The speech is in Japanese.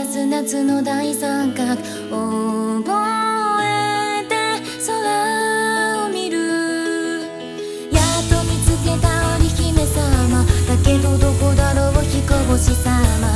出す夏の大三角覚えて空を見る。やっと見つけた織姫様だけどどこだろう彦星様。